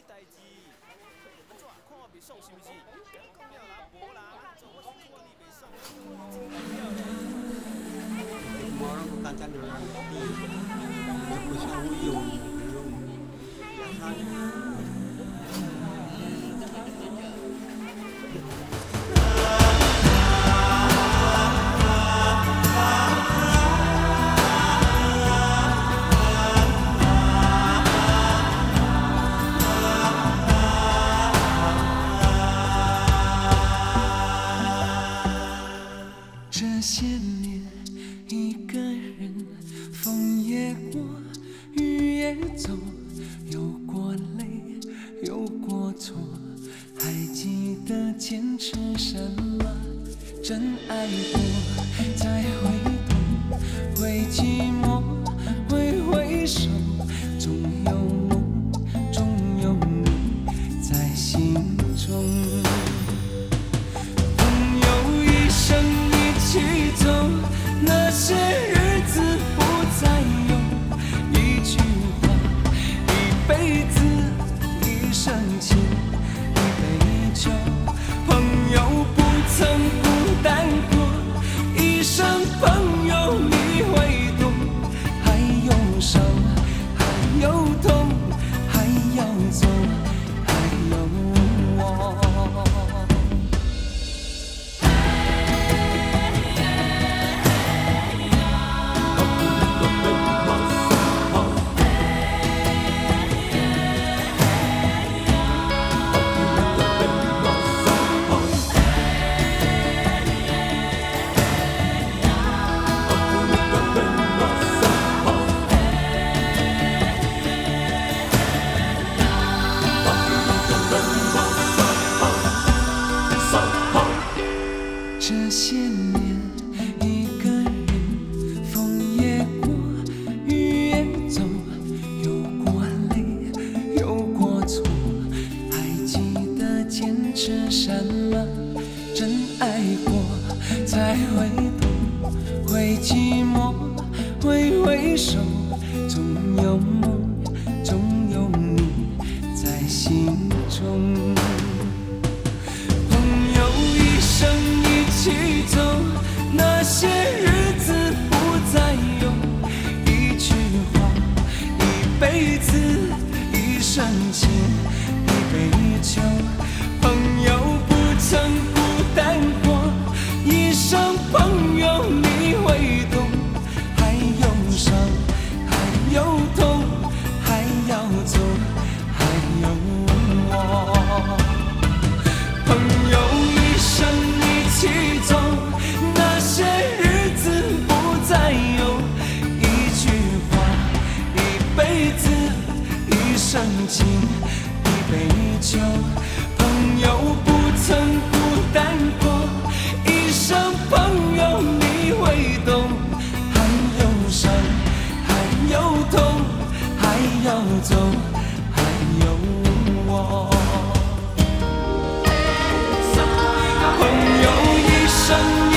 代志？安怎看我袂爽是毋是？讲了啦，无啦，做我是看你袂爽，看你真代表咧。 Orang bukan candi orang mati, terpusat uyung, biasanya. 这些年一个人，风也过，雨也走，有过泪，有过错，还记得坚持什么？真爱过，再回头，会寂寞，会回首，总有梦，总有你在心中。朋友一生一起走，那些日子不再有，一句话，一辈子，一生情，一杯酒。朋友不曾孤单过，一生朋友你会懂，还有伤，还有痛，还要走，还有我。这些年，一个人，风也过，雨也走，有过泪，有过错，还记得坚持什么？真爱过，才会懂，会寂寞，会回首，总有梦，总有你在心中。一起走，那些日子不再有，一句话，一辈子，一生情，一杯酒。朋友不曾孤单过，一生朋友你会懂，还有伤，还有痛，还要走，还有我。朋友一生一起走，那些日子不再有，一句话，一辈子，一生情，一杯酒。朋友不曾孤单过，一生朋友你会懂，还有伤，还有痛，还要走，还有我。朋友一生。